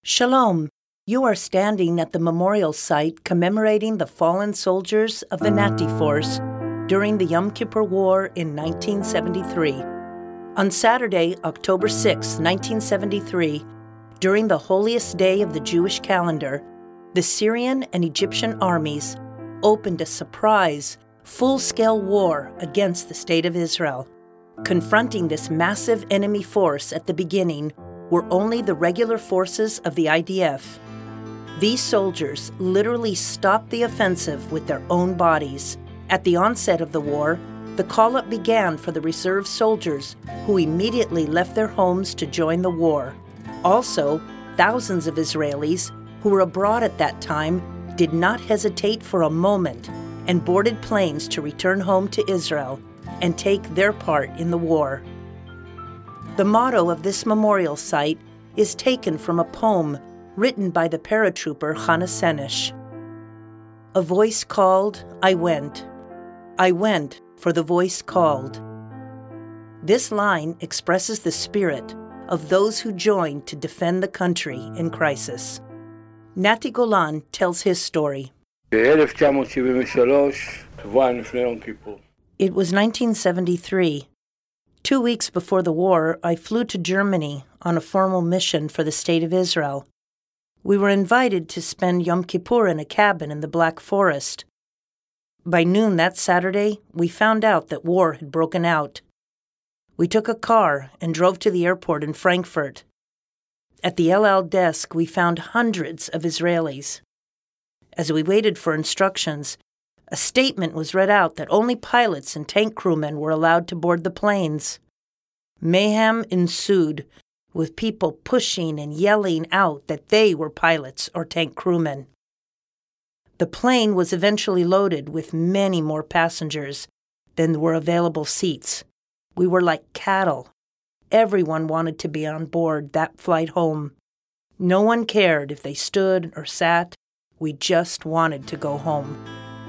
Shalom. You are standing at the memorial site commemorating the fallen soldiers of the Nati Force during the Yom Kippur War in 1973. On Saturday, October 6, 1973, during the holiest day of the Jewish calendar, the Syrian and Egyptian armies opened a surprise, full-scale war against the State of Israel. Confronting this massive enemy force at the beginning were only the regular forces of the IDF. These soldiers literally stopped the offensive with their own bodies. At the onset of the war, the call-up began for the reserve soldiers who immediately left their homes to join the war. Also, thousands of Israelis who were abroad at that time did not hesitate for a moment and boarded planes to return home to Israel and take their part in the war. The motto of this memorial site is taken from a poem written by the paratrooper Chana Senesh. A voice called, I went. I went, for the voice called. This line expresses the spirit of those who joined to defend the country in crisis. Nati Golan tells his story. It was 1973. 2 weeks before the war, I flew to Germany on a formal mission for the State of Israel. We were invited to spend Yom Kippur in a cabin in the Black Forest. By noon that Saturday, we found out that war had broken out. We took a car and drove to the airport in Frankfurt. At the El Al desk, we found hundreds of Israelis. As we waited for instructions, a statement was read out that only pilots and tank crewmen were allowed to board the planes. Mayhem ensued, with people pushing and yelling out that they were pilots or tank crewmen. The plane was eventually loaded with many more passengers than were available seats. We were like cattle. Everyone wanted to be on board that flight home. No one cared if they stood or sat. We just wanted to go home.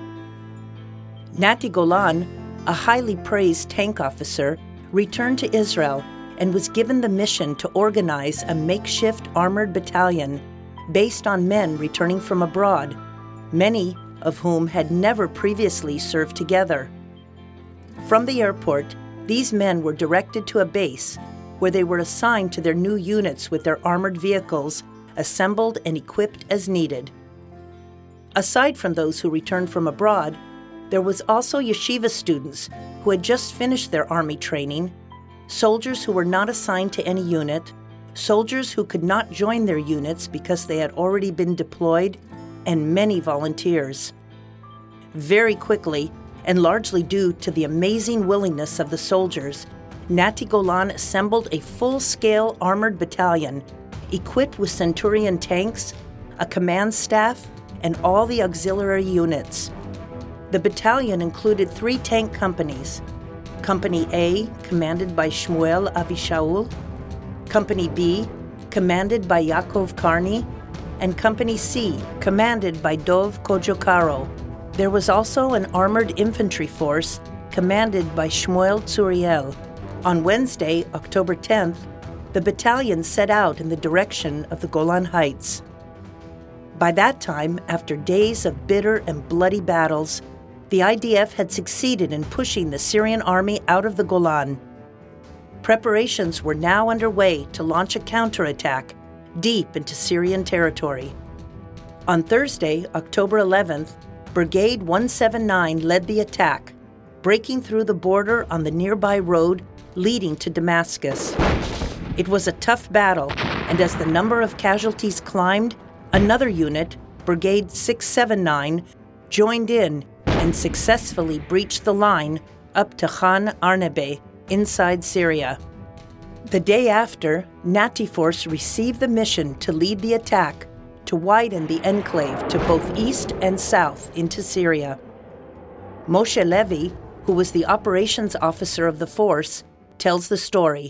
Nati Golan, a highly praised tank officer, returned to Israel and was given the mission to organize a makeshift armored battalion based on men returning from abroad, many of whom had never previously served together. From the airport, these men were directed to a base where they were assigned to their new units with their armored vehicles assembled and equipped as needed. Aside from those who returned from abroad, there was also yeshiva students who had just finished their army training, soldiers who were not assigned to any unit, soldiers who could not join their units because they had already been deployed, and many volunteers. Very quickly, and largely due to the amazing willingness of the soldiers, Nati Golan assembled a full-scale armored battalion equipped with Centurion tanks, a command staff, and all the auxiliary units. The battalion included 3 tank companies: Company A, commanded by Shmuel Avishaul; Company B, commanded by Yaakov Karni; and Company C, commanded by Dov Kojokaro. There was also an armored infantry force commanded by Shmuel Tsuriel. On Wednesday, October 10th, the battalion set out in the direction of the Golan Heights. By that time, after days of bitter and bloody battles, the IDF had succeeded in pushing the Syrian army out of the Golan. Preparations were now underway to launch a counterattack deep into Syrian territory. On Thursday, October 11th, Brigade 179 led the attack, breaking through the border on the nearby road leading to Damascus. It was a tough battle, and as the number of casualties climbed, another unit, Brigade 679, joined in and successfully breached the line up to Khan Arnebe, inside Syria. The day after, Nati Force received the mission to lead the attack to widen the enclave to both east and south into Syria. Moshe Levi, who was the operations officer of the force, tells the story.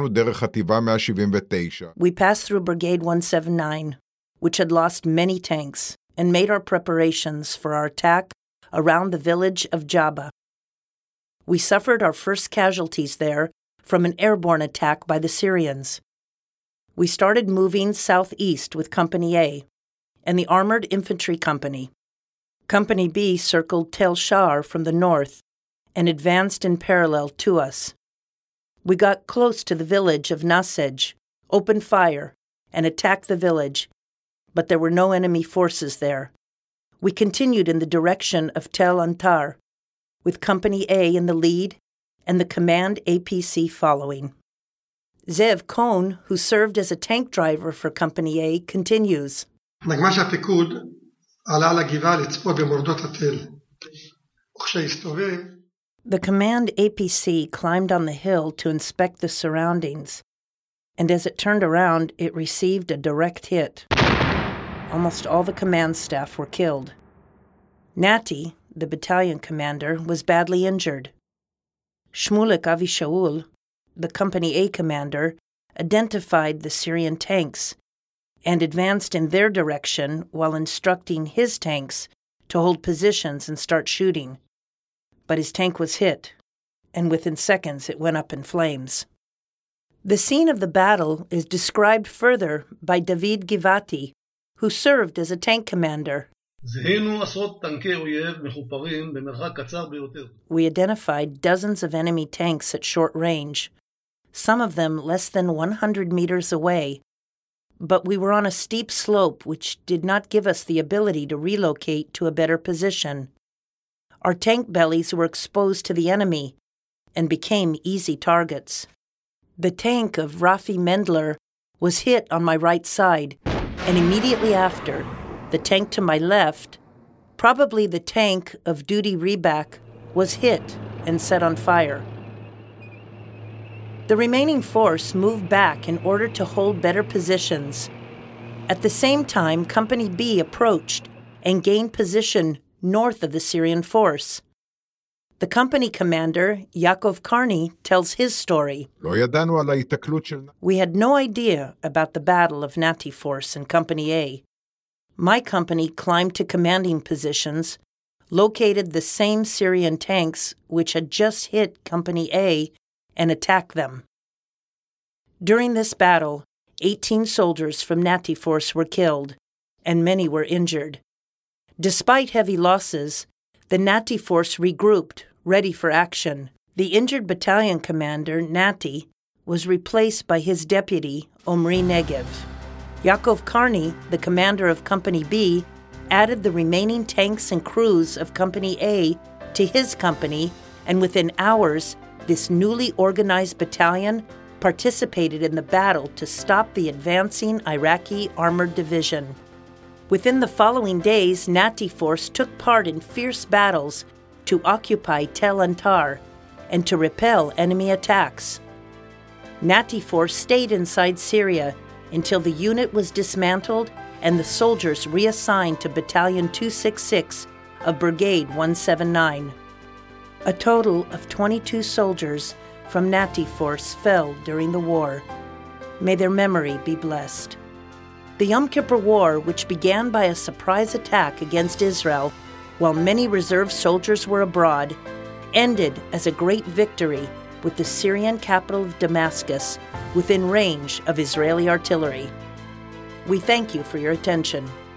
We passed through Brigade 179, which had lost many tanks, and made our preparations for our attack around the village of Jabba. We suffered our first casualties there from an airborne attack by the Syrians. We started moving southeast with Company A and the Armored Infantry Company. Company B circled Tel Shar from the north and advanced in parallel to us. We got close to the village of Nasej, opened fire, and attacked the village, but there were no enemy forces there. We continued in the direction of Tel Antar, with Company A in the lead and the Command APC following. Zev Cohn, who served as a tank driver for Company A, continues. נגמ"ש הפיקוד עלה על הגבעה לצפות במורדות התל. וכשהסתובב, The Command APC climbed on the hill to inspect the surroundings, and as it turned around, it received a direct hit. Almost all the command staff were killed. Nati, the battalion commander, was badly injured. Shmulek Avishaul, the Company A commander, identified the Syrian tanks and advanced in their direction while instructing his tanks to hold positions and start shooting. But his tank was hit, and within seconds it went up in flames. The scene of the battle is described further by David Givati, who served as a tank commander. We identified dozens of enemy tanks at short range, some of them less than 100 meters away, but we were on a steep slope which did not give us the ability to relocate to a better position. Our tank bellies were exposed to the enemy and became easy targets. The tank of Rafi Mendler was hit on my right side, and immediately after, the tank to my left, probably the tank of Dudi Rebak, was hit and set on fire. The remaining force moved back in order to hold better positions. At the same time, Company B approached and gained position north of the Syrian force. The company commander, Yaakov Karni, tells his story. We had no idea about the battle of Nati Force and Company A. My company climbed to commanding positions, located the same Syrian tanks which had just hit Company A, and attacked them. During this battle, 18 soldiers from Nati Force were killed, and many were injured. Despite heavy losses, the Nati Force regrouped, ready for action. The injured battalion commander, Nati, was replaced by his deputy, Omri Negev. Yaakov Karni, the commander of Company B, added the remaining tanks and crews of Company A to his company, and within hours, this newly organized battalion participated in the battle to stop the advancing Iraqi armored division. Within the following days, Nati Force took part in fierce battles to occupy Tel Antar and to repel enemy attacks. Nati Force stayed inside Syria until the unit was dismantled and the soldiers reassigned to Battalion 266 of Brigade 179. A total of 22 soldiers from Nati Force fell during the war. May their memory be blessed. The Yom Kippur War, which began by a surprise attack against Israel while many reserve soldiers were abroad, ended as a great victory with the Syrian capital of Damascus within range of Israeli artillery. We thank you for your attention.